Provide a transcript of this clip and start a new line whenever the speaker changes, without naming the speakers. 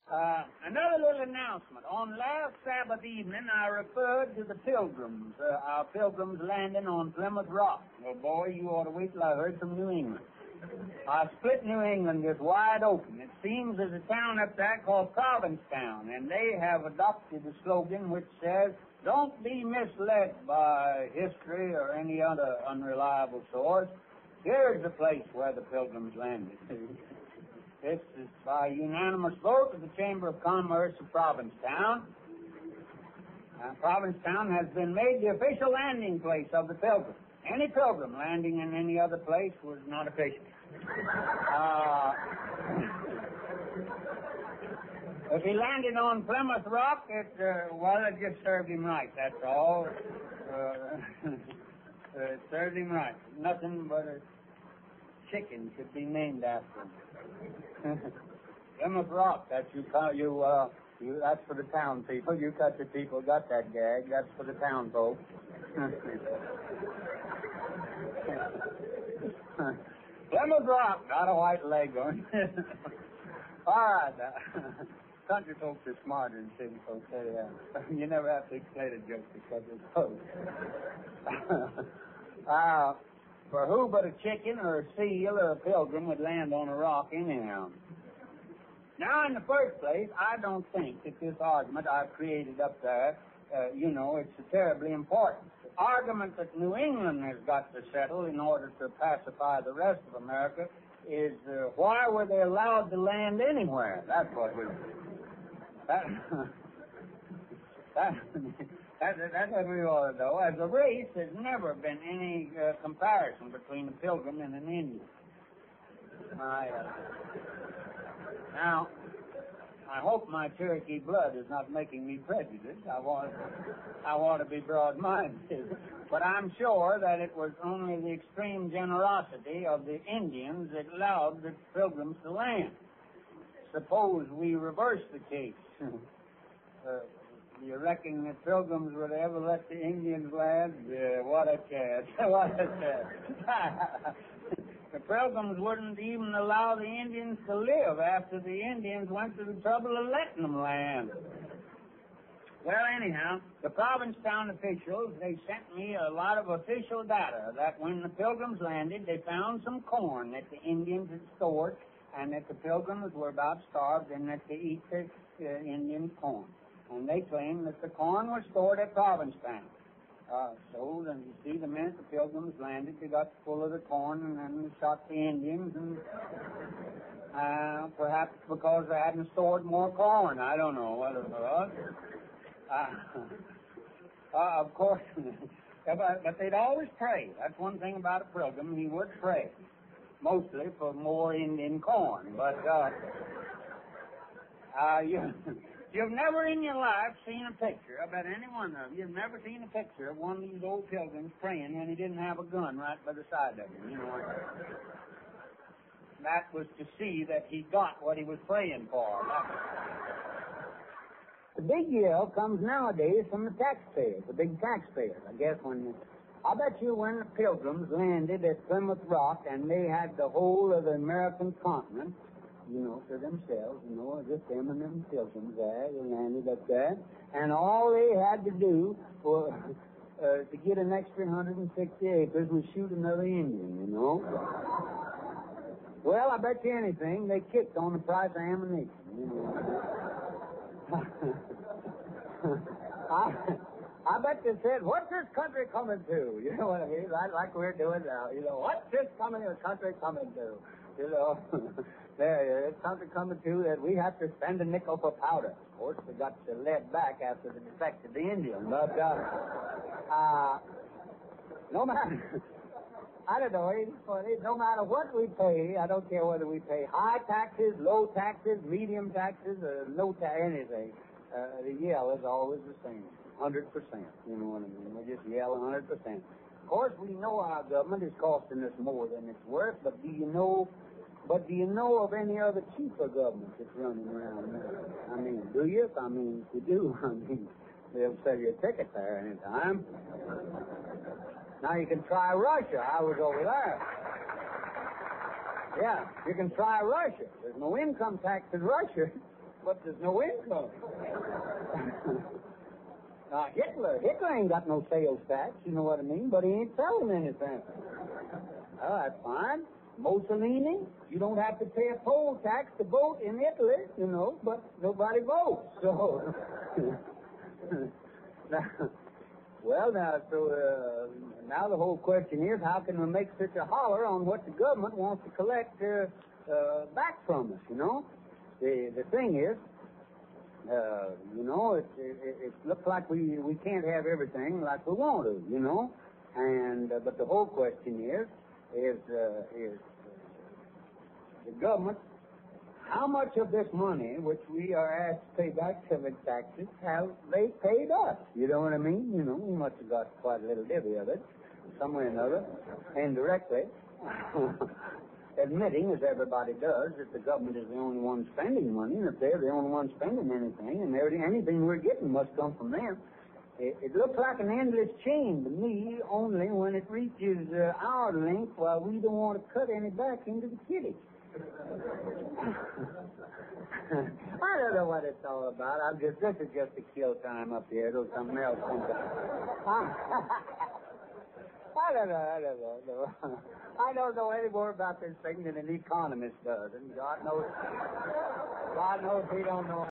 Another little announcement. On last Sabbath evening, I referred to the pilgrims, our pilgrims landing on Plymouth Rock. Well, boy, you ought to wait till I heard from New England. I split New England just wide open. It seems there's a town up there called Provincetown, and they have adopted a slogan which says, "Don't be misled by history or any other unreliable source. Here's the place where the pilgrims landed." This is by unanimous vote of the Chamber of Commerce of Provincetown. Provincetown has been made the official landing place of the pilgrim. Any pilgrim landing in any other place was not official. If he landed on Plymouth Rock, it just served him right, that's all. It served him right. Nothing but a chicken should be named after him. Plymouth Rock, that's that's for the town people. You country people got that gag. That's for the town folks. Plymouth Rock, not a white leg on it. All right. Country folks are smarter than city folks. You never have to explain a joke because it's folks. For who but a chicken or a seal or a pilgrim would land on a rock anyhow? Now, in the first place, I don't think that this argument I've created up there, it's terribly important. The argument that New England has got to settle in order to pacify the rest of America is why were they allowed to land anywhere? That's what we... That's what we ought to know. As a race, there's never been any comparison between a pilgrim and an Indian. Now, I hope my Cherokee blood is not making me prejudiced. I want to be broad-minded. But I'm sure that it was only the extreme generosity of the Indians that allowed the pilgrims to land. Suppose we reverse the case. You reckon the pilgrims would ever let the Indians land? Yeah, what a catch. What a catch. The pilgrims wouldn't even allow the Indians to live after the Indians went to the trouble of letting them land. Well, anyhow, the Provincetown officials, they sent me a lot of official data that when the pilgrims landed, they found some corn that the Indians had stored and that the pilgrims were about starved and that they eat the Indian corn. And they claim that the corn was stored at Provincetown. So then you see the minute the pilgrims landed, they got full of the corn and then they shot the Indians and perhaps because they hadn't stored more corn. I don't know what it was. Of course, but they'd always pray. That's one thing about a pilgrim. He would pray, mostly for more Indian corn. But you've never in your life seen a picture, I bet any one of you, you've never seen a picture of one of these old pilgrims praying when he didn't have a gun right by the side of him. You know, that was to see that he got what he was praying for. The big yell comes nowadays from the taxpayers, the big taxpayers. I bet you when the pilgrims landed at Plymouth Rock and they had the whole of the American continent, to themselves, just them and them pilgrims there, they landed up there, and all they had to do was to get an extra 160 acres was shoot another Indian, Well, I bet you anything, they kicked on the price of ammunition, I bet they said, what's this country coming to? You know what I mean? Like we're doing now. What's this country coming to? It's country coming to that we have to spend a nickel for powder. Of course, we got the lead back after the defect of the Indian. But, no matter... I don't know, it's funny. No matter what we pay, I don't care whether we pay high taxes, low taxes, medium taxes, or no anything. The yell is always the same, 100%. You know what I mean? We just yell 100%. Of course, we know our government is costing us more than it's worth, but do you know of any other cheaper government that's running around there? I mean, do you? I mean, if you do, they'll sell you a ticket there anytime. Now you can try Russia. I was over there. Yeah, you can try Russia. There's no income tax in Russia. but there's no income. Now, Hitler ain't got no sales tax, you know what I mean, but he ain't selling anything. Oh, that's fine. Mussolini, you don't have to pay a poll tax to vote in Italy, you know, but nobody votes, so... Now the whole question is, how can we make such a holler on what the government wants to collect back from us, you know? The thing is, it looks like we can't have everything like we want to, you know? And but the whole question is the government, how much of this money which we are asked to pay back to the taxes have they paid us? You know what I mean? You know, we must have got quite a little divvy of it, some way or another, indirectly. Admitting, as everybody does, that the government is the only one spending money, and if they're the only one spending anything, and anything we're getting must come from them. It looks like an endless chain to me, only when it reaches our length, while we don't want to cut any back into the kitty. I don't know what it's all about. This is just to kill time up here. There's something else. I don't know any more about this thing than an economist does, and God knows he don't know